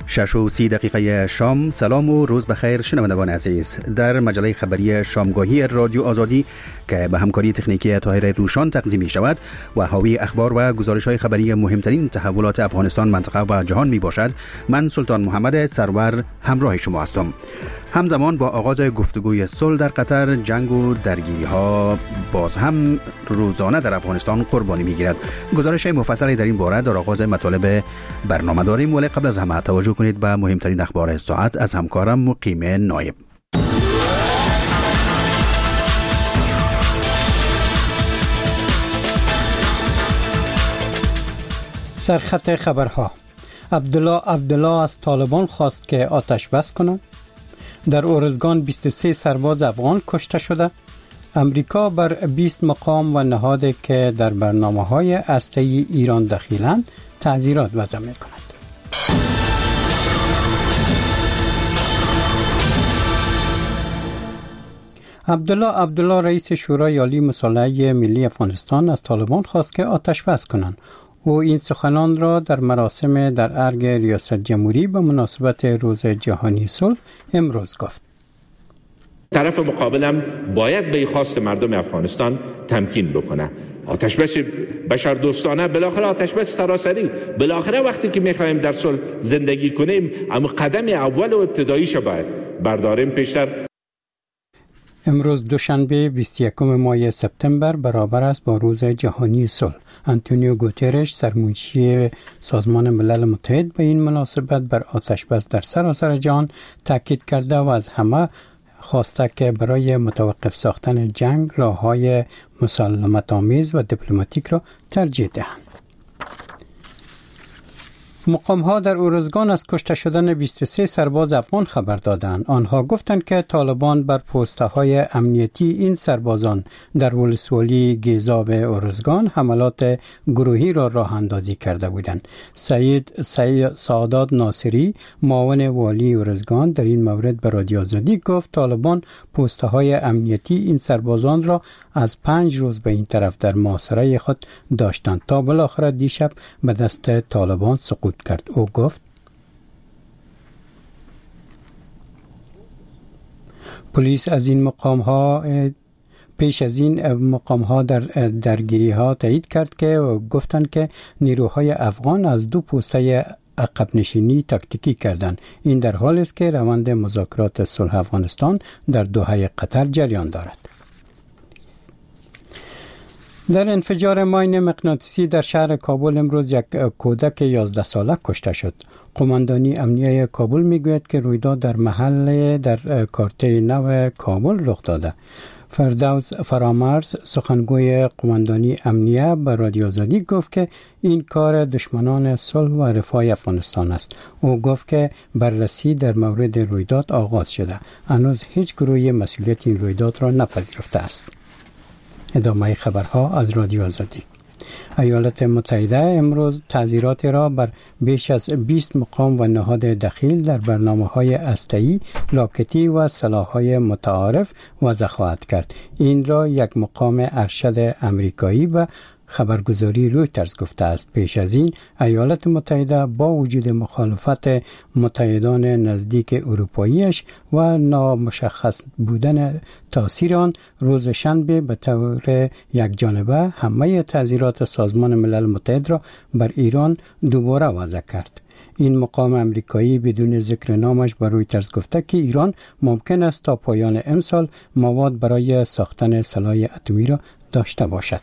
6:30 شام. سلام و روز بخیر شنوندگان عزیز. در مجله خبری شامگاهی رادیو آزادی که به همکاری تکنیکی طاهر روشان تقدیم می شود و حاوی اخبار و گزارش‌های خبری مهمترین تحولات افغانستان، منطقه و جهان می باشد، من سلطان محمد سرور همراه شما هستم. همزمان با آغاز گفتگوی صلح در قطر، جنگ و درگیری ها باز هم روزانه در افغانستان قربانی می گیرد. گزارش مفصلی در این باره در آغاز مطالب برنامه داریم، ولی قبل از همه توجه کنید به مهمترین اخبار ساعت از همکارم مقیم نایب. سرخط خبرها: عبدالله از طالبان خواست که آتش بس کنند. در ارزگان 23 سرباز افغان کشته شده. امریکا بر 20 مقام و نهادی که در برنامه‌های هسته‌ای ایران دخیلند تعزیرات وضع می‌کند. عبدالله رئیس شورای عالی مصالحه ملی افغانستان از طالبان خواست که آتش بس کنند. او این سخنان را در مراسم در ارگ ریاست جمهوری به مناسبت روز جهانی صلح امروز گفت. طرف مقابلم باید به خواست مردم افغانستان تمکین بکنه. آتشبس بشردوستانه، بالاخره آتشبس سراسری، بالاخره وقتی که میخوایم در صلح زندگی کنیم، اما قدم اول و ابتداییش باید برداریم پیشتر. امروز دوشنبه 21 ماه سپتامبر برابر است با روز جهانی صلح. آنتونیو گوترش، سرمنشی سازمان ملل متحد، به این مناسبت بر آتش بس در سراسر جهان تاکید کرده و از همه خواسته که برای متوقف ساختن جنگ راه‌های مسالمت‌آمیز و دیپلماتیک را ترجیح دهند. مقام‌ها در ارزگان از کشته شدن 23 سرباز افغان خبر دادند. آنها گفتند که طالبان بر پست‌های امنیتی این سربازان در ولسوالی گیزاب ارزگان حملات گروهی را راه اندازی کرده بودند. سید سعادت ناصری، معاون والی ارزگان، در این مورد به رادیو آزادی گفت طالبان پست‌های امنیتی این سربازان را از 5 روز به این طرف در محاصره خود داشتند تا بالاخره دیشب به دست طالبان سقوط کرد. او گفت پلیس از این مقام‌ها پیش از این مقام‌ها در درگیری‌ها تایید کرد که گفتند که نیروهای افغان از 2 پوسته عقب نشینی تاکتیکی کردند. این در حالی است که روند مذاکرات صلح افغانستان در دوحه قطر جریان دارد. در انفجار ماین مغناطیسی در شهر کابل امروز یک کودک 11 ساله کشته شد. قماندانی امنیه کابل میگوید که رویداد در محل در کارته نو کابل رخ داده. فردوس فرامرز، سخنگوی قماندانی امنیه، به رادیو آزادی گفت که این کار دشمنان صلح و رفاه افغانستان است. او گفت که بررسی در مورد رویداد آغاز شده. هنوز هیچ گروهی مسئولیت این رویداد را نپذیرفته است. ادامه خبرها از رادیو آزادی. ایالات متحده امروز تعزیرات را بر بیش از 20 مقام و نهاد دخیل در برنامه‌های هسته‌ای، راکتی و سلاح‌های متعارف وضع خواهد کرد. این را یک مقام ارشد امریکایی و خبرگزاری رویترز گفته است. پیش از این ایالات متحده با وجود مخالفت متحدان نزدیک اروپاییش و نامشخص بودن تاثیر آن، روز شنبه به طور یکجانبه همه تعزیرات سازمان ملل متحد را بر ایران دوباره وضع کرد. این مقام امریکایی بدون ذکر نامش به رویترز گفته که ایران ممکن است تا پایان امسال مواد برای ساختن سلاح اتمی را داشته باشد.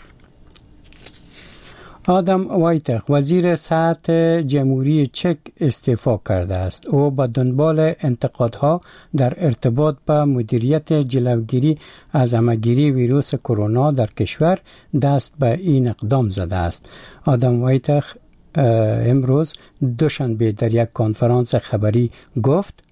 آدم وایتخ، وزیر صحت جمهوری چک، استعفا کرده است. او به دنبال انتقادها در ارتباط با مدیریت جلوگیری از همه‌گیری ویروس کرونا در کشور دست به این اقدام زده است. آدم وایتخ امروز دوشنبه در یک کنفرانس خبری گفت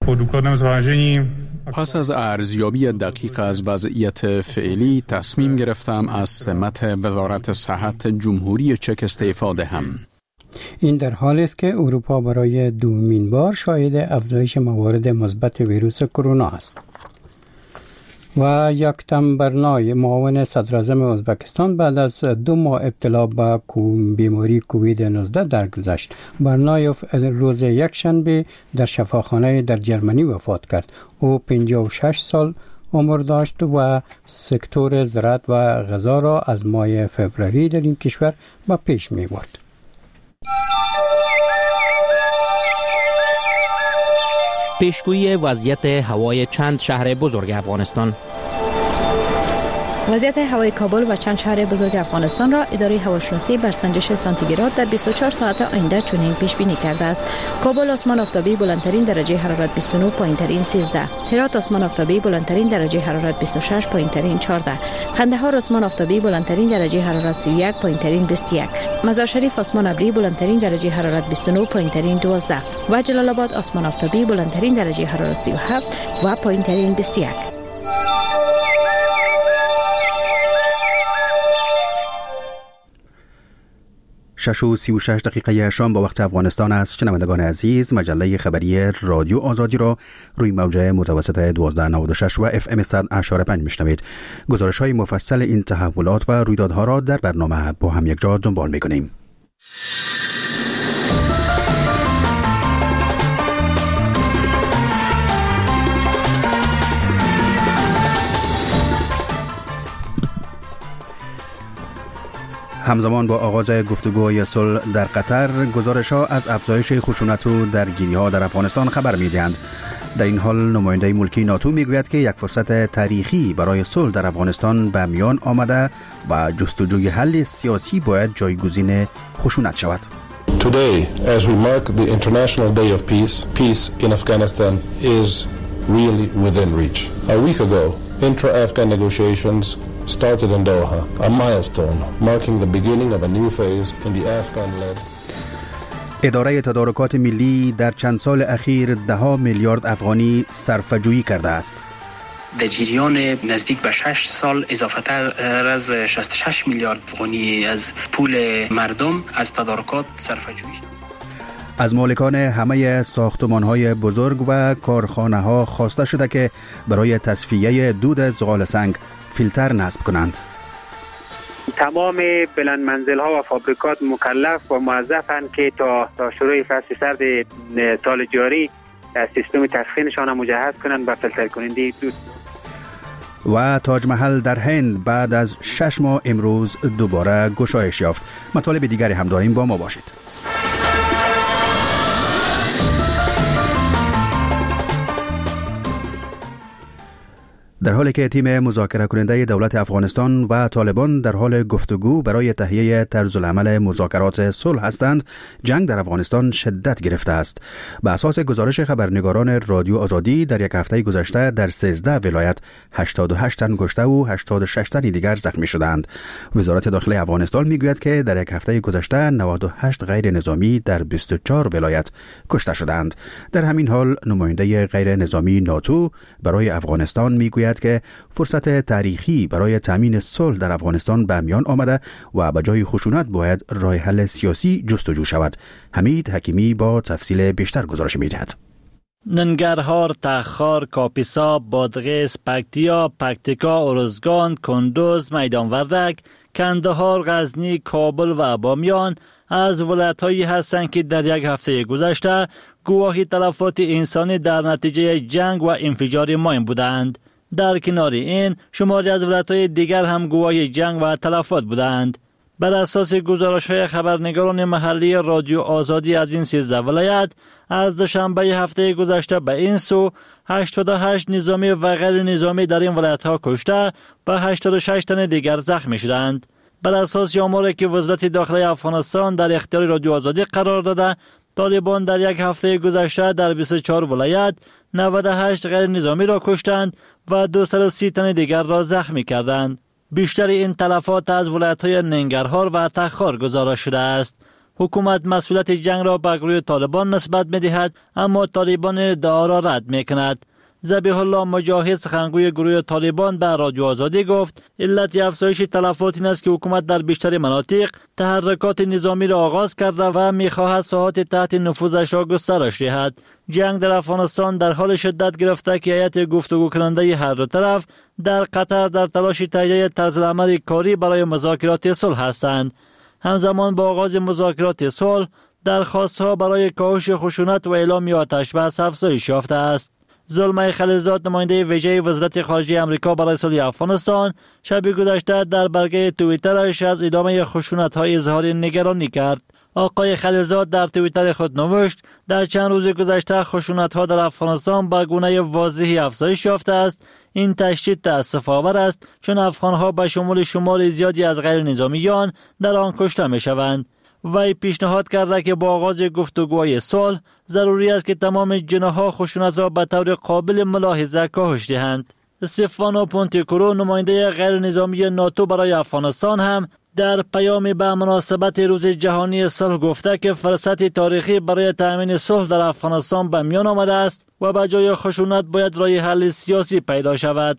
پس از ارزیابی دقیق از وضعیت فعلی تصمیم گرفتم از سمت وزارت صحت جمهوری چک استعفا دهم. این در حالی است که اروپا برای دومین بار شاهد افزایش موارد مثبت ویروس کرونا است. و یکتم برنای معاون صدراعظم ازبکستان بعد از 2 ماه ابتلا به بیماری کووید 19 درگذشت. برنایوف روز یکشنبه در شفاخانه در جرمنی وفات کرد. او 56 سال عمر داشت و سکتور زراعت و غذا را از ماه فوریه در این کشور به پیش می برد. پیشگویی وضعیت هوای چند شهر بزرگ افغانستان. وضعیت هوای کابل و چند شهر بزرگ افغانستان را اداره هواشناسی بر سنجش سانتیگراد در 24 ساعت آینده چنین پیش بینی کرده است. کابل آسمان آفتابی بلندترین درجه حرارت 29، پایینترین 13. هرات آسمان آفتابی بلندترین درجه حرارت 26، پایینترین 14. قندهار آسمان آفتابی بلندترین درجه حرارت 31، پایینترین 21. مزار شریف آسمان ابری بلندترین درجه حرارت 29، پایینترین 12. و جلال آباد آسمان آفتابی بلندترین درجه حرارت 37 و پایینترین 21. 6:36 شام با وقت افغانستان است. شنوندگان عزیز، مجله خبری رادیو آزادی را روی موج متوسط 1296 و FM 100.5 میشنوید. گزارش های مفصل این تحولات و رویدادها را در برنامه با هم یک جا دنبال میکنیم. همزمان با آغاز گفتگوهای صلح در قطر، گزارش‌ها از افزایش خشونت و درگیری‌ها در افغانستان خبر می‌دهند. در این حال نماینده ملکی ناتو میگوید که یک فرصت تاریخی برای صلح در افغانستان به میان آمده و جستجوی حل سیاسی باید جایگزین خشونت شود. Today, as we mark the International Day of Peace, peace in Afghanistan is really within reach. A week ago, intra-Afghan negotiations started in Doha, a milestone marking the beginning of a new phase in the Afghan-led. اداره تدارکات ملی در چند سال اخیر 10 میلیارد افغانی صرفه‌جویی کرده است. در جریان نزدیک به 6 سال اضافه تر از 66 میلیارد افغانی از پول مردم از تدارکات صرفه‌جویی. از مالکان همه ساختمان‌های بزرگ و کارخانه‌ها خواسته شده که برای تصفیه دود زغال سنگ فیلتر نصب کنند. تمام بلند منزل‌ها و فابریکات مکلف و موظفند که تا شروع فصل سرد سال جاری سیستم تسخینشان مجهز کنند به فیلتر کننده دود. و تاج محل در هند بعد از 6 ماه امروز دوباره گشایش یافت. مطالب دیگری هم داریم، با ما باشید. در حالی که تیم مذاکره کننده دولت افغانستان و طالبان در حال گفتگو برای تهیه طرز العمل مذاکرات صلح هستند، جنگ در افغانستان شدت گرفته است. به اساس گزارش خبرنگاران رادیو آزادی، در یک هفته گذشته در 13 ولایت 88 تن کشته و 86 تن دیگر زخمی شدند. وزارت داخلی افغانستان میگوید که در یک هفته گذشته 98 غیر نظامی در 24 ولایت کشته شدند. در همین حال نماینده غیر نظامی ناتو برای افغانستان میگوید که فرصت تاریخی برای تامین صلح در افغانستان به میان آمده و به جای خشونت باید راه حل سیاسی جستجو شود. حمید حکیمی با تفصیل بیشتر گزارش می‌دهد. ننگرهار، تخار، کاپیسا، بادغیس، پکتیا، پکتیکا، ارزگان، کندوز، میدان وردک، کندهار، غزنی، کابل و بامیان از ولایت‌هایی هستند که در یک هفته گذشته گواهی تلفات انسانی در نتیجه جنگ و انفجار ماین بودند. در کنار این شماری از ولایت‌های دیگر هم گواهی جنگ و تلفات بودند. بر اساس گزارش‌های خبرنگاران محلی رادیو آزادی از این 13 ولایت، از دوشنبه هفته گذشته به این سو 88 نظامی و غیر نظامی در این ولایت‌ها کشته و 86 تن دیگر زخمی شدند. بر اساس آماری که وزارت داخلی افغانستان در اختیار رادیو آزادی قرار داده، طالبان در یک هفته گذشته در 24 ولایت 98 غیر نظامی را کشتند و 230 تن دیگر را زخمی کردند. بیشتر این تلفات از ولایت‌های ننگرهار و تخار گزارش شده است. حکومت مسئولیت جنگ را به گروه طالبان نسبت می‌دهد، اما طالبان ادعا را رد می‌کند. ذبیح الله مجاهد سخنگوی گروه طالبان به رادیو آزادی گفت علت افزایش تلفات این است که حکومت در بیشتر مناطق تحرکات نظامی را آغاز کرده و می‌خواهد ساحات تحت نفوذش را گسترش دهد. جنگ در افغانستان در حال شدت گرفته که هیئت گفتگو کننده هر دو طرف در قطر در تلاش تهیه طرزالعمل کاری برای مذاکرات صلح هستند. همزمان با آغاز مذاکرات صلح درخواست‌ها برای کاهش خشونت و اعلام آتش بس افزایش یافته است. زلمه خلیلزاد نماینده ویژه وزارت خارجه آمریکا برای صلح افغانستان شب گذشته در برگه توییترش از ادامه خشونت‌های اظهار نگرانی کرد. آقای خلیلزاد در توییتر خود نوشت در چند روز گذشته خشونت‌ها در افغانستان به گونه واضحی افزایش یافته است. این تشدید تأسف‌آور است چون افغان‌ها به شمار زیادی از غیر نظامیان در آن کشته می‌شوند. وی پیشنهاد کرده که با آغاز گفتگوهای صلح ضروری است که تمام جناح‌ها خشونت را به طور قابل ملاحظه کاهش دهند. استفانو پونتیکورو نماینده غیر نظامی ناتو برای افغانستان هم در پیامی به مناسبت روز جهانی صلح گفته که فرصت تاریخی برای تأمین صلح در افغانستان به میان آمده است و به جای خشونت باید راه حل سیاسی پیدا شود.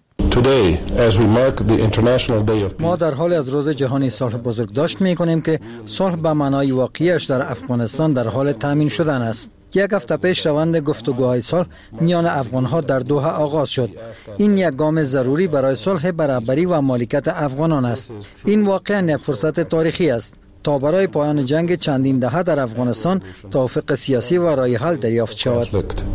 ما در حال از روز جهانی صلح بزرگداشت می‌کنیم که صلح به معنای واقعیش در افغانستان در حال تأمین شدن است. یک هفته پیش روند گفتگوهای صلح میان افغان‌ها در دوحه آغاز شد. این یک گام ضروری برای صلح برابری و مالکیت افغانان است. این واقعاً یک فرصت تاریخی است تا برای پایان جنگ چندین دهه در افغانستان توافق سیاسی و راه حل دریافت شود.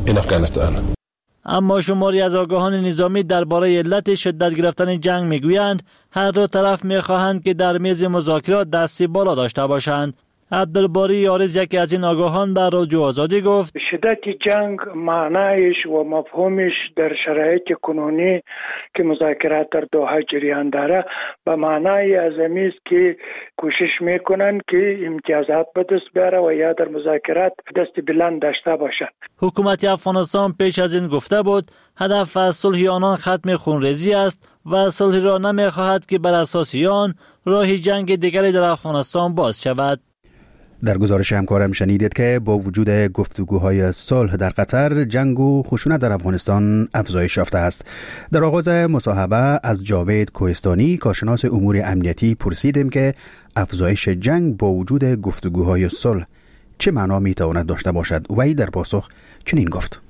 اما شماری از آگاهان نظامی درباره علت شدت گرفتن جنگ میگویند هر دو طرف میخواهند که در میز مذاکرات دستی بالا داشته باشند. عبدالباری یارز یکی از این آگاهان به رادیو آزادی گفت شدت جنگ معنایش و مفهومش در شرایط کنونی که مذاکرات در دوحه جریان داره به معنای ازمی است که کوشش میکنن که امتیازات به دست بیاره و یا در مذاکرات دست بلند داشته باشند. حکومت افغانستان پیش از این گفته بود هدف از صلح آنان ختم خونریزی است و صلح را نمیخواهد که بر اساس آن راه جنگ دیگری در افغانستان باز شود. در گزارش همکارم شنیدید که با وجود گفتگوهای صلح در قطر، جنگ و خشونت در افغانستان افزایش یافته است. در آغاز مصاحبه از جاوید کوهستانی کارشناس امور امنیتی پرسیدیم که افزایش جنگ با وجود گفتگوهای صلح چه معنا میتواند داشته باشد. وی در پاسخ چنین گفت: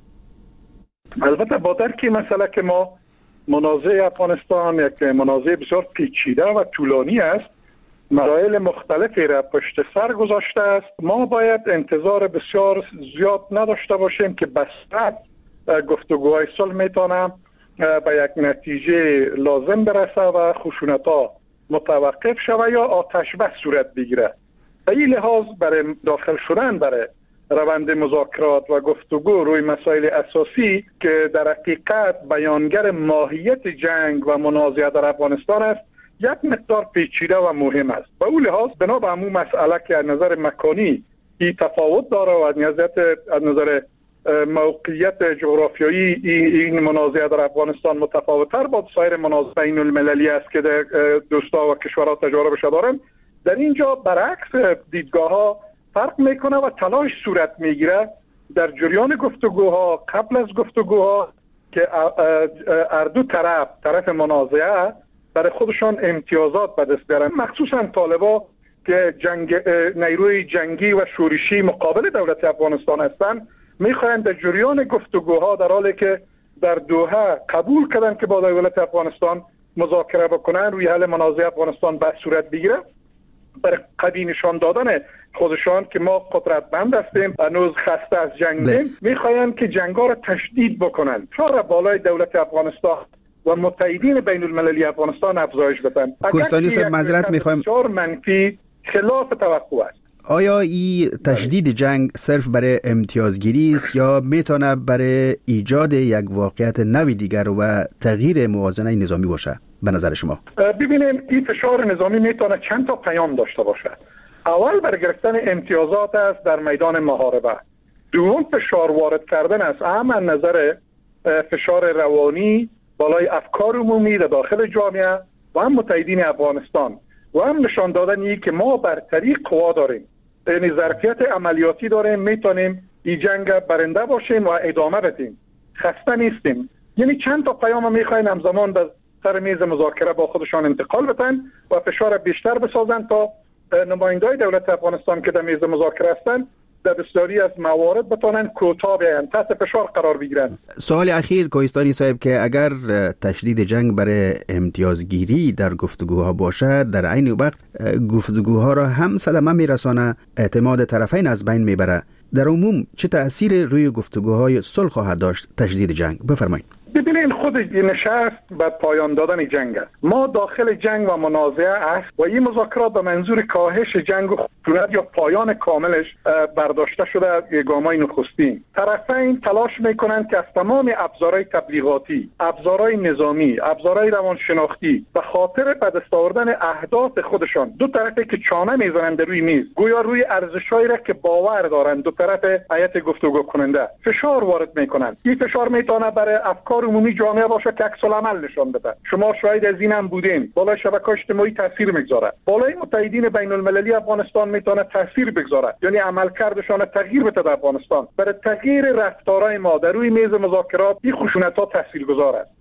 البته با درک مسئله که ما منازعه افغانستان یک منازعه بسیار پیچیده و طولانی است، مراحل مختلفی را پشت سر گذاشته است. ما باید انتظار بسیار زیاد نداشته باشیم که بسرعت گفتگوهای صلح میتونه به یک نتیجه لازم برسه و خشونت‌ها متوقف شود یا آتش بس صورت بگیره. به این لحاظ برای داخل شدن برای روند مذاکرات و گفتگو روی مسائل اساسی که در حقیقت بیانگر ماهیت جنگ و منازعه در افغانستان است یک مقدار پیچیده و مهم است. به اون لحاظ بنا به همون مسئله که از نظر مکانی این تفاوت داره و از نظر موقعیت جغرافیایی این منازعه در افغانستان متفاوت‌تر با سایر منازعه بین المللی است که دوستا و کشورها تجاربش دارن، در اینجا برعکس دیدگاه‌ها فرق میکنه و تلاش صورت میگیره در جریان گفتگوها قبل از گفتگوها که هر دو طرف منازعه برای خودشان امتیازات به دست بیارن، مخصوصا طالبا که نیروی جنگی و شورشی مقابل دولت افغانستان هستند میخواهند در جریان گفتگوها در حالی که در دوحه قبول کردن که با دولت افغانستان مذاکره بکنن روی حل منازعه افغانستان به صورت بگیره، برای قوی نشان دادن خودشان که ما قدرتمند هستیم هنوز خسته از جنگیم میخواهند که جنگا را تشدید بکنن تا بالای دولت افغانستان و متحدین بین المللی افغانستان افزایش بدن. کوهستانی صاحب معذرت میخوایم، بسیار منفی خلاف توقع است. آیا این تشدید جنگ صرف برای امتیازگیری است یا میتونه برای ایجاد یک واقعیت نوی دیگر و تغییر موازنه نظامی باشه به نظر شما؟ ببینیم این فشار نظامی میتونه چند تا پیام داشته باشه. اول برای گرفتن امتیازات است در میدان محاربه. دوم فشار وارد کردن است اما از نظر فشار روانی بالای افکار عمومی در داخل جامعه و هم متحدین افغانستان و هم نشان دادنی که ما برتری قوا داریم، یعنی ظرفیت عملیاتی داریم، میتونیم این جنگ برنده باشیم و ادامه بدیم. خسته نیستیم. یعنی چند تا پیام میخواین همزمان به سر میز مذاکره با خودشان انتقال بدن و فشار بیشتر بسازن تا نمایندای دولت افغانستان که در میز مذاکره هستند در بسیاری از موارد بتونن کوتاه بیان، تحت فشار قرار بگیرن. سوال اخیر کوهستانی صاحب که اگر تشدید جنگ برای امتیازگیری در گفتگوها باشد، در عین وقت گفتگوها را هم صدمه میرسانه، اعتماد طرفین از بین میبره، در عموم چه تأثیر روی گفتگوهای صلح خواهد داشت تشدید جنگ؟ بفرمایید. ببینید خود نشست به پایان دادن جنگ است. ما داخل جنگ و منازعه است و این مذاکرات به منظور کاهش جنگ و خشونت یا پایان کاملش برداشته شده گامای نخستین. طرفین تلاش میکنند که از تمام ابزارهای تبلیغاتی، ابزارهای نظامی، ابزارهای روانشناختی به خاطر به دست آوردن اهداف خودشان دو طرفی که چانه میزنند روی میز، گویا روی ارزشهایی را که باور دارند دو طرف هیئت گفتگو کننده فشار وارد میکنند. این فشار میتونه برای افکار عمومی جامعه باشه که عکس العمل نشان بده. شما شاهد از این هم بودین. بالای شبکه‌های اجتماعی تاثیر میگذاره. بالای متحدین بین المللی افغانستان میتونه تاثیر بگذاره. یعنی عملکردشان تغییر بده در افغانستان. برای تغییر رفتارهای ما در روی میز مذاکرات این خشونت‌ها تاثیرگذار است.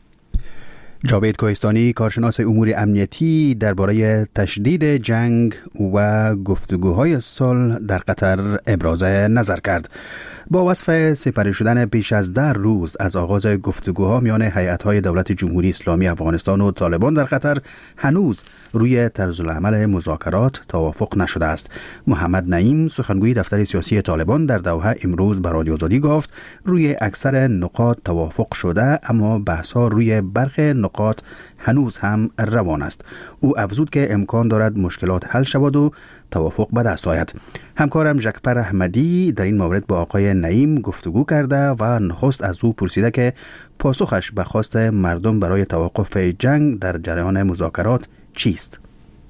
جاوید کوهستانی، کارشناس امور امنیتی، درباره تشدید جنگ و گفتگوهای صلح در قطر ابراز نظر کرد. با وصف سپری شدن بیش از 10 روز از آغاز گفتگوها میان هیئت‌های دولت جمهوری اسلامی افغانستان و طالبان در قطر، هنوز روی طرزالعمل مذاکرات توافق نشده است. محمد نعیم، سخنگوی دفتر سیاسی طالبان، در دوحه امروز به رادیو آزادی گفت روی اکثر نقاط توافق شده، اما بحث‌ها روی برخی نقاط هنوز هم روان است. او افزود که امکان دارد مشکلات حل شود و توافق به دست آید. همکارم جکپر احمدی در این مورد با آقای نعیم گفتگو کرده و نخست از او پرسیده که پاسخش به خواست مردم برای توقف جنگ در جریان مذاکرات چیست؟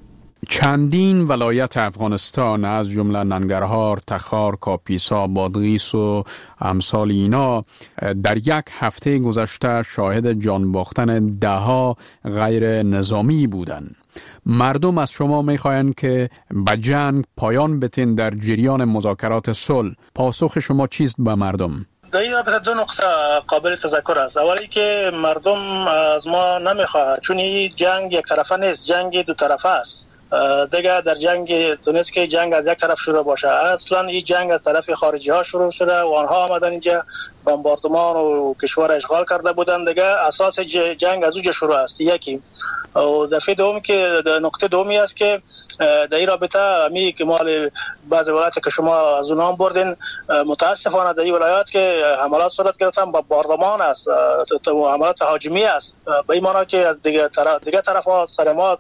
چندین ولایت افغانستان از جمله ننگرهار، تخار، کاپیسا، بادغیس و امثال اینا در یک هفته گذشته شاهد جان باختن دهها غیر نظامی بودند. مردم از شما میخواهند که به جنگ پایان بتین در جریان مذاکرات صلح. پاسخ شما چیست به مردم؟ در این رابطه دو نقطه قابل تذکر است. اولی که مردم از ما نمیخواهد، چون این جنگ یک طرفه نیست، جنگ دو طرفه است. دیگه در جنگ تونست که جنگ از یک طرف شروع باشه. اصلا این جنگ از طرف خارجی ها شروع شده و آنها آمدن اینجا بمباردمان و کشور اشغال کرده بودن. دیگه اساس جنگ از اونجا شروع است. یکی و دفعه دوم که نقطه دومی است که در این رابطه امی که مال بعض ولایات که شما از اونها بردین، متاسفانه در این ولایات که حملات صورت گرفتن با باردمان است، حملات هاجمی است، به این معنی که از دیگه طرف ها سر ما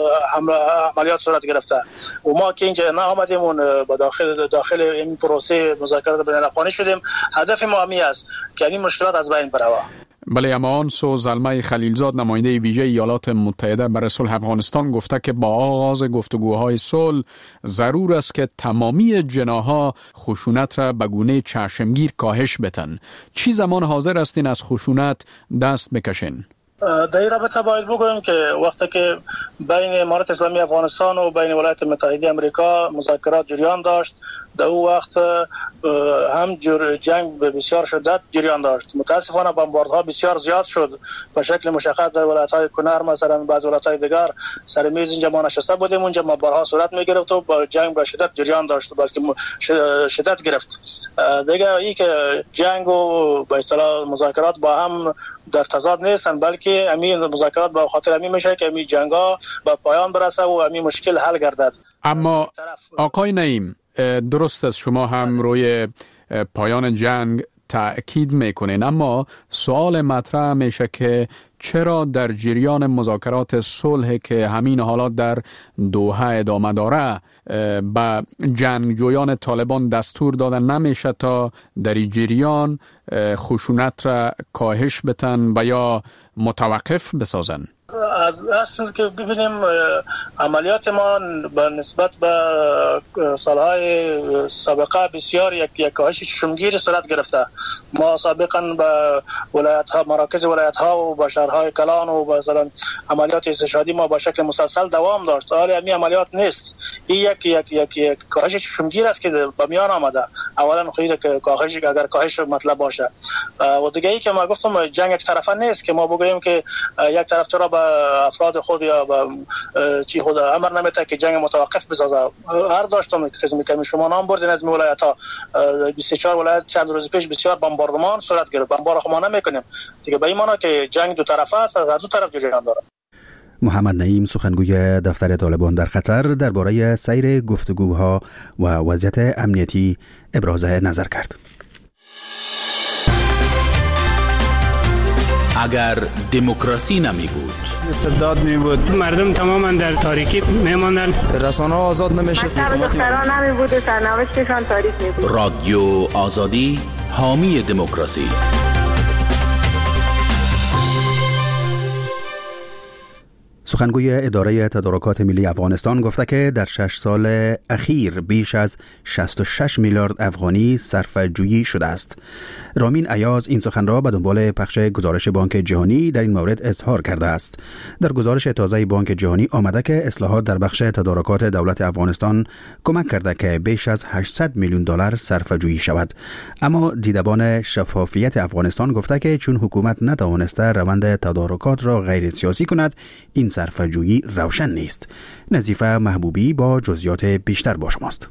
عملیات صورت گرفته و ما که اینجا آمدیم و داخل این پروسه مذاکرات بین الاقوانی شدیم. هدف ما همی است که این مشکلات از بین بره. بله، اما آن سو زلمه خلیلزاد، نماینده ویژه ایالات متحده برای صلح افغانستان، گفته که با آغاز گفتگوهای صلح ضرور است که تمامی جناح‌ها خشونت را به گونه چشمگیر کاهش بدن. چی زمان حاضر هستین از خشونت دست بکشین؟ در این رابطه باید بگویم که وقتی که بین امارات اسلامی افغانستان و بین ولایت متحده امریکا مذاکرات جریان داشت، در اون وقت هم جنگ به بسیار شدت جریان داشت. متاسفانه بمباردها بسیار زیاد شد به شکل مشخص در ولایت‌های کنر، مثلا بعض ولایت‌های دیگر سر میز اینجا ما نشسته بودیم، اونجا بمبارها صورت می‌گرفت و با جنگ به شدت جریان داشت، بلکه شدت گرفت. دیگه این که جنگ و به اصطلاح مذاکرات با هم در تضاد نیستن، بلکه همین مذاکرات به خاطر همین میشه که همین جنگ‌ها به پایان برسه و همین مشکل حل گردد. اما آقای نعیم، درست است شما هم روی پایان جنگ تأکید میکنین، اما سوال مطرح میشه که چرا در جریان مذاکرات صلح که همین حالات در دوحه ادامه داره به جنگجویان طالبان دستور دادن نمیشه تا در جریان خشونت را کاهش بدن و یا متوقف بسازن؟ از اصل که ببینیم عملیات ما به نسبت به سالهای سابقه بسیار یک کاهش چشمگیر صورت گرفته. ما سابقا به ولایت ها، مراکز ولایت ها و به شهرهای کلان و مثلا عملیات استشهادی ما به شکل مسلسل دوام داشت. حالا همین عملیات نیست. این یک کاهش چشمگیر است که به میان آمده. اولا خیلی که کاهش مطلب باشه. و دیگه ای که ما گفتم جنگ یک طرفه نیست که ما بگوییم که یک طرف چرا به افراد خود یا به چی خود امر نمیده که جنگ متوقف بسازه. هر داشتم خدمت کردم شما نام بردین از ولایت ها 24 ولایت چند روز پیش بسیار بمباردمان صورت گرفت. بمباران ما نمیکنیم دیگه، به این معنی که جنگ دو طرفه است، از دو طرف جریان داره. محمد نعیم سخنگوی دفتر طالبان در قطر درباره سیر گفتگوها و وضعیت امنیتی ابراز نظر کرد. اگر دموکراسی نمی بود، استبداد می بود، مردم تماما در تاریکی می ماندن، رسانه‌ها آزاد نمی شد، دختران نمی بود و سرنوشتشان تاریک می بود. رادیو آزادی حامی دموکراسی. سخنگوی اداره تدارکات ملی افغانستان گفته که در 6 سال اخیر بیش از 66 میلیارد افغانی صرفه‌جویی شده است. رامین ایاز این سخن را به دنبال پخش گزارش بانک جهانی در این مورد اظهار کرده است. در گزارش تازه بانک جهانی آمده که اصلاحات در بخش تدارکات دولت افغانستان کمک کرده که بیش از 800 میلیون دلار صرفه‌جویی شود. اما دیدبان شفافیت افغانستان گفته که چون حکومت نتوانسته روند تدارکات را غیر سیاسی کند، این صرفه‌جویی روشن نیست. نظیفه محبوبی با جزئیات بیشتر با شماست.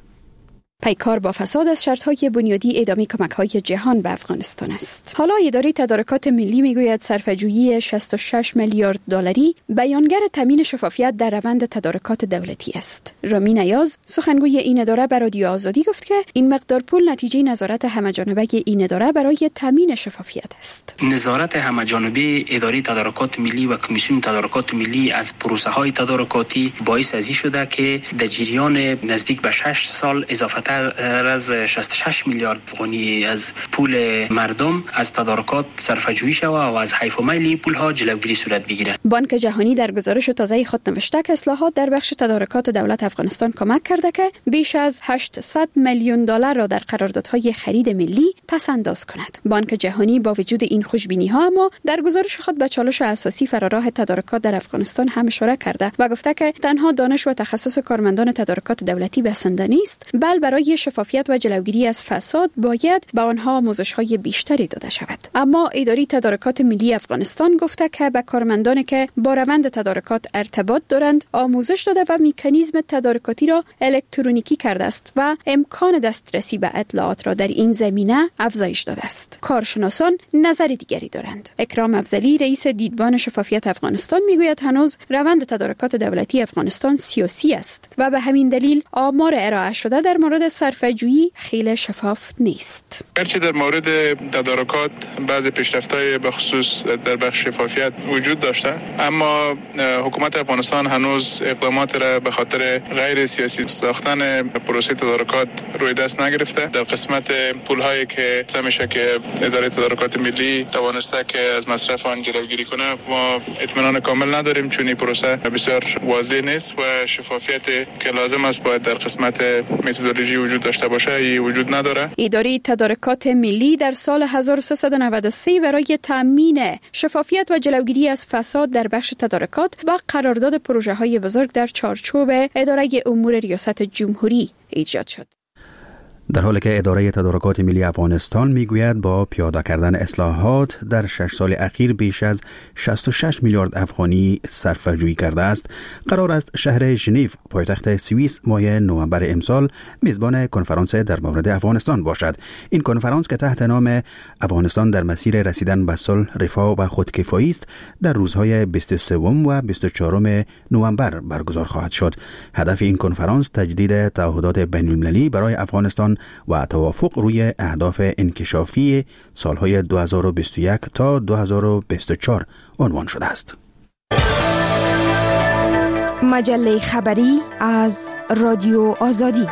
پیکار با فساد از شرط‌های بنیادی ادامه کمک‌های جهان به افغانستان است. حالا اداره تدارکات ملی میگوید صرفه‌جویی 66 میلیارد دلاری بیانگر تامین شفافیت در روند تدارکات دولتی است. رامین ایاز سخنگوی این اداره به رادیو آزادی گفت که این مقدار پول نتیجه نظارت همه‌جانبه این اداره برای تامین شفافیت است. نظارت همه‌جانبه اداره تدارکات ملی و کمیسیون تدارکات ملی از پروسه‌های تدارکاتی باعث ازی شده که در جریان نزدیک به 6 سال اضافه از 66 میلیارد افغانی از پول مردم از تدارکات صرفه‌جویی شود و از حیف و میل پول ها جلوگیری صورت بگیرد. بانک جهانی در گزارش تازه خود نوشته که اصلاحات در بخش تدارکات دولت افغانستان کمک کرده که بیش از 800 میلیون دلار را در قراردادهای خرید ملی پس انداز کند. بانک جهانی با وجود این خوشبینی ها اما در گزارش خود به چالش اساسی فراراه تدارکات در افغانستان هم اشاره کرده و گفته که تنها دانش و تخصص کارمندان تدارکات دولتی بسنده نیست، بلکه برای شفافیت و جلوگیری از فساد باید به آنها آموزش‌های بیشتری داده شود. اما اداره تدارکات ملی افغانستان گفته که به کارمندانی که با روند تدارکات ارتباط دارند آموزش داده و مکانیزم تدارکاتی را الکترونیکی کرده است و امکان دسترسی به اطلاعات را در این زمینه افزایش داده است. کارشناسان نظر دیگری دارند. اکرام افضلی رئیس دیدبان شفافیت افغانستان میگوید هنوز روند تدارکات دولتی افغانستان سیاسی است و به همین دلیل آمار ارائه شده در مورد صرفه‌جویی خیلی شفاف نیست. هرچی در مورد تدارکات بعضی پیشرفت‌های به خصوص در بخش شفافیت وجود داشته، اما حکومت افغانستان هنوز اقدامات را به خاطر غیر سیاسی ساختن پروسه تدارکات روی دست نگرفته. در قسمت پول‌هایی که میشه که اداره تدارکات ملی توانسته که از مصرف آن جلوگیری کنه، ما اطمینان کامل نداریم چون این پروسه بسیار واضح نیست و شفافیت که لازم است باید در قسمت متدولوژی وجود داشته باشه ای وجود نداره. اداره تدارکات ملی در سال 1393 برای تامین شفافیت و جلوگیری از فساد در بخش تدارکات و قرارداد پروژه‌های بزرگ در چارچوب اداره امور ریاست جمهوری ایجاد شد. در حالی که اداره تدارکات ملی افغانستان میگوید با پیاده کردن اصلاحات در 6 سال اخیر بیش از 66 میلیارد افغانی صرفه‌جویی کرده است، قرار است شهر ژنو پایتخت سوئیس ماه نوامبر امسال میزبان کنفرانس در مورد افغانستان باشد. این کنفرانس که تحت نام افغانستان در مسیر رسیدن به صلح، رفاه و خودکفایی است، در روزهای 23 و 24 نوامبر برگزار خواهد شد. هدف این کنفرانس تجدید تعهدات بین‌المللی برای افغانستان و توافق روی اهداف انکشافی سالهای 2021 تا 2024 عنوان شده است. مجله خبری از رادیو آزادی.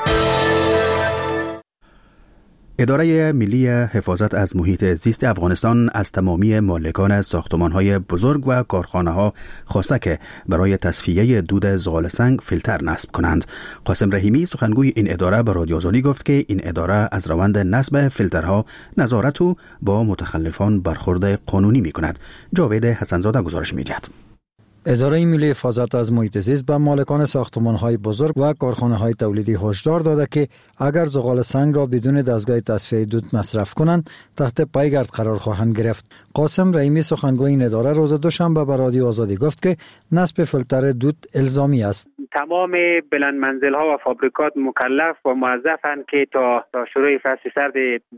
اداره ملی حفاظت از محیط زیست افغانستان از تمامی مالکان ساختمان‌های بزرگ و کارخانه‌ها خواسته که برای تصفیه دود زغال سنگ فیلتر نصب کنند. قاسم رحیمی سخنگوی این اداره به رادیو آزادی گفت که این اداره از روند نصب فیلترها نظارت و با متخلفان برخورد قانونی می‌کند. جاوید حسنزاده گزارش می‌دهد. اداره ملی حفاظت از محیط زیست به مالکان ساختمان‌های بزرگ و کارخانه‌های تولیدی هشدار داده که اگر زغال سنگ را بدون دستگاه تصفیه دود مصرف کنند تحت پایگرد قرار خواهند گرفت. قاسم رحیمی سخنگوی این اداره روز دوشنبه به رادیو آزادی گفت که نصب فیلتر دود الزامی است. تمام بلند منزل‌ها و فابریکات مکلف و موظفند که تا شروع فصل سرد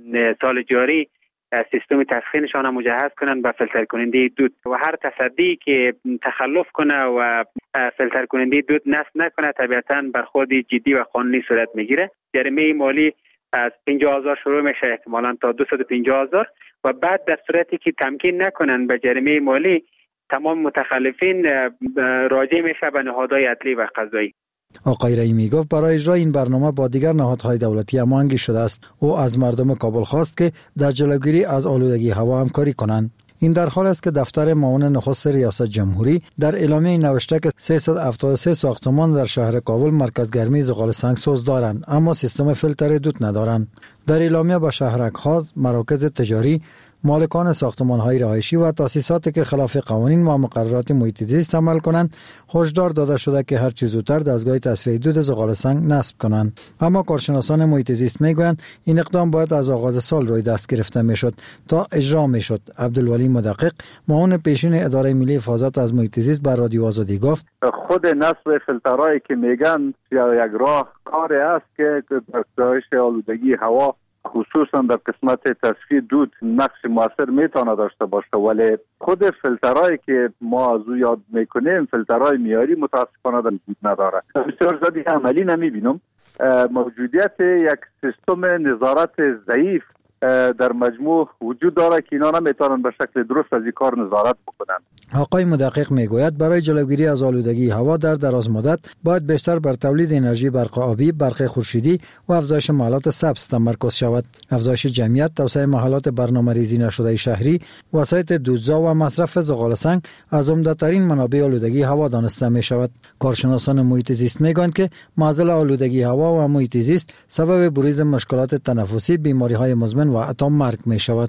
سال جاری سیستم تسخینشان مجهز کنند به فیلتر کننده دود و هر تصدی که تخلف کنه و فیلتر کننده دود نصب نکنه طبیعتاً برخورد جدی و قانونی صورت میگیره. جریمه مالی از 50,000 شروع میشه احتمالاً تا 250,000 و بعد در صورتی که تمکین نکنن به جریمه مالی تمام متخلفین راجع میشه به نهادهای عدلی و قضایی. آقای رحیمی گفت برای اجرای این برنامه با دیگر نهادهای دولتی هماهنگی شده است. او از مردم کابل خواست که در جلوگیری از آلودگی هوا همکاری کنند. این در حال است که دفتر معاون نخست ریاست جمهوری در اعلامیه نوشته که 373 ساختمان در شهر کابل مرکز گرمی زغال سنگ سوز دارند اما سیستم فیلتر دود ندارند. در اعلامیه به شهرک‌ها، مراکز تجاری، مالکان ساختمان‌های رهایشی و تأسیساتی که خلاف قوانین و مقررات محیط زیست عمل کنند هشدار داده شده که هر چه زودتر دستگاه تصفیه دود زغال سنگ نصب کنند. اما کارشناسان محیط زیست میگویند این اقدام باید از آغاز سال روی دست گرفته میشد تا اجرا میشد. عبدالولی مدقق معاون پیشین اداره ملی حفاظت از محیط زیست بر رادیو آزادی گفت خود نصب فیلترایی که میگن یک راه کاری است که در کاهش آلودگی هوا خصوصا در قسمت تصفیه دود نقش موثر میتونه داشته باشه، ولی خود فیلترهایی که ما از او یاد میکنیم فیلترهای معیاری متاسفانه وجود نداره. بسیار زیادی عملی نمیبینم. موجودیت یک سیستم نظارت ضعیف در مجموع وجود داره که اینا نمیتونن به شکل درست از این کار نظارت بکنن. آقای مدقق میگوید برای جلوگیری از آلودگی هوا در دراز مدت باید بیشتر بر تولید انرژی برق آبی، برق خورشیدی و افزایش محلات سبز تمرکز شود. افزایش جمعیت، توسعه محلات برنامه‌ریزی نشده شهری، وسایط دودزا و مصرف زغال سنگ از عمده‌ترین منابع آلودگی هوا دانسته می شود. کارشناسان محیط زیست میگویند که معضل آلودگی هوا و محیط زیست سبب بروز مشکلات تنفسی، بیماری‌های مزمن و حتی مرگ می شود.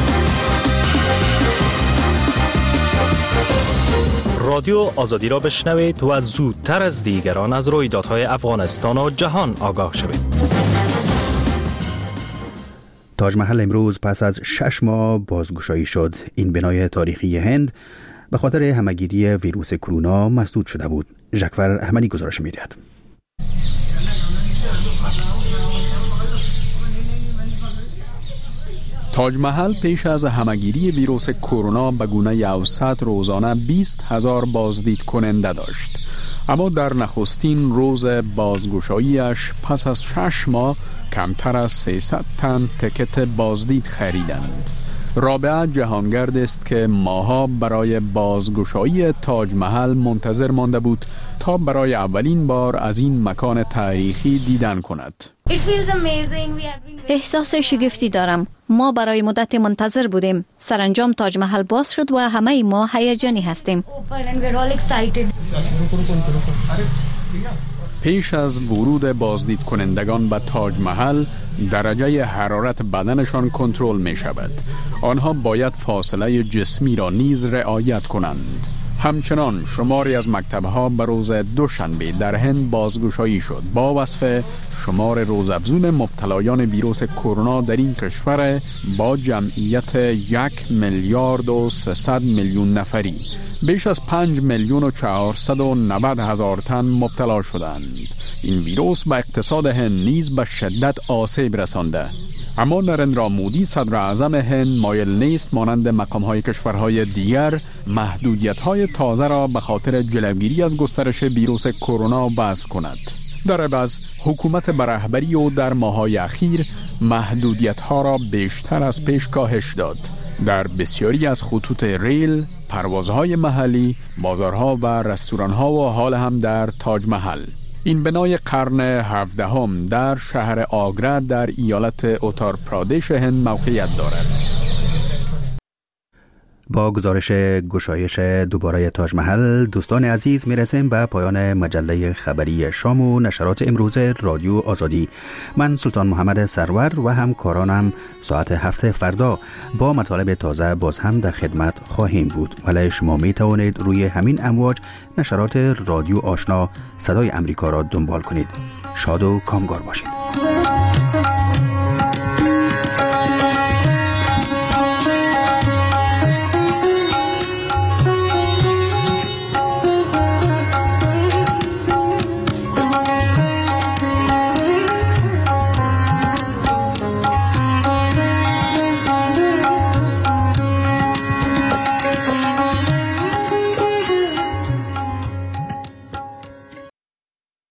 رادیو آزادی را بشنوید و زودتر از دیگران از رویدادهای افغانستان و جهان آگاه شوید. تاج محل امروز پس از 6 ماه بازگشایی شد. این بنای تاریخی هند به خاطر همهگیری ویروس کرونا مسدود شده بود. ژکفر احمدی گزارش می‌دهد. تاج محل پیش از همهگیری ویروس کرونا به گونه اوسط روزانه 20,000 بازدید کننده داشت، اما در نخستین روز بازگشاییش پس از 6 ماه کمتر از 300 تن تکت بازدید خریدند. رابعه جهانگرد است که ماها برای بازگشایی تاج محل منتظر مانده بود تا برای اولین بار از این مکان تاریخی دیدن کند. احساس شگفتی دارم. ما برای مدت منتظر بودیم. سرانجام تاج محل باز شد و همه ما هیجانی هستیم. پیش از ورود بازدید کنندگان به تاج محل درجه حرارت بدنشان کنترل می شود. آنها باید فاصله جسمی را نیز رعایت کنند. همچنان شماری از مکتب‌ها به روز دوشنبه در هند بازگشایی شد با وصف شمار روزافزون مبتلایان ویروس کرونا در این کشور با جمعیت 1,300,000,000 نفری. بیش از 5,490,000 تن مبتلا شدند. این ویروس به اقتصاد هند نیز به شدت آسیب رسانده. اما نرندرا مودی صدر اعظم هند مایل نیست مانند مقام‌های کشورهای دیگر محدودیت‌های تازه را به خاطر جلوگیری از گسترش ویروس کرونا وضع کند. در عوض حکومت به رهبری او در ماه‌های اخیر محدودیت‌ها را بیشتر از پیش کاهش داد. در بسیاری از خطوط ریل، پروازهای محلی، بازارها و رستوران‌ها و حال هم در تاج محل. این بنای قرن 17 در شهر آگرا در ایالت اتار پرادش هند موقعیت دارد. با گزارش گشایش دوباره تاج محل دوستان عزیز میرسیم به پایان مجله خبری شام و نشرات امروز رادیو آزادی. من سلطان محمد سرور و همکارانم ساعت 7 فردا با مطالب تازه باز هم در خدمت خواهیم بود. ولی شما می توانید روی همین امواج نشرات رادیو آشنا صدای امریکا را دنبال کنید. شاد و کامگار باشید.